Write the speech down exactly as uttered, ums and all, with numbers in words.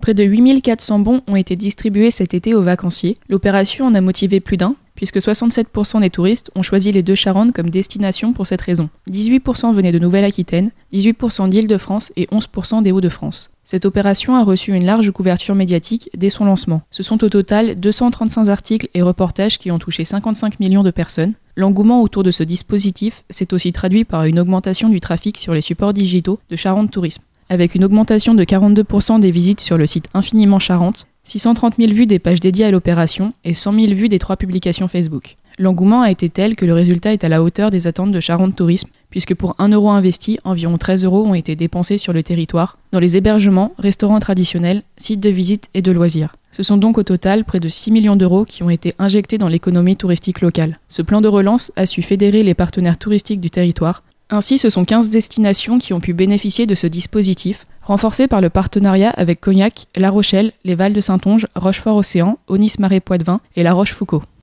Près de huit mille quatre cents bons ont été distribués cet été aux vacanciers. L'opération en a motivé plus d'un, puisque soixante-sept pour cent des touristes ont choisi les Deux-Charentes comme destination pour cette raison. dix-huit pour cent venaient de Nouvelle-Aquitaine, dix-huit pour cent d'Île-de-France et onze pour cent des Hauts-de-France. Cette opération a reçu une large couverture médiatique dès son lancement. Ce sont au total deux cent trente-cinq articles et reportages qui ont touché cinquante-cinq millions de personnes. L'engouement autour de ce dispositif s'est aussi traduit par une augmentation du trafic sur les supports digitaux de Charente Tourisme, avec une augmentation de quarante-deux pour cent des visites sur le site Infiniment Charente, six cent trente mille vues des pages dédiées à l'opération et cent mille vues des trois publications Facebook. L'engouement a été tel que le résultat est à la hauteur des attentes de Charente Tourisme, puisque pour un euro investi, environ treize euros ont été dépensés sur le territoire, dans les hébergements, restaurants traditionnels, sites de visite et de loisirs. Ce sont donc au total près de six millions d'euros qui ont été injectés dans l'économie touristique locale. Ce plan de relance a su fédérer les partenaires touristiques du territoire. Ainsi, ce sont quinze destinations qui ont pu bénéficier de ce dispositif, renforcé par le partenariat avec Cognac, La Rochelle, les Vals de Saintonge, Rochefort-Océan, Aunis-Marais-Poitevin et La Rochefoucauld.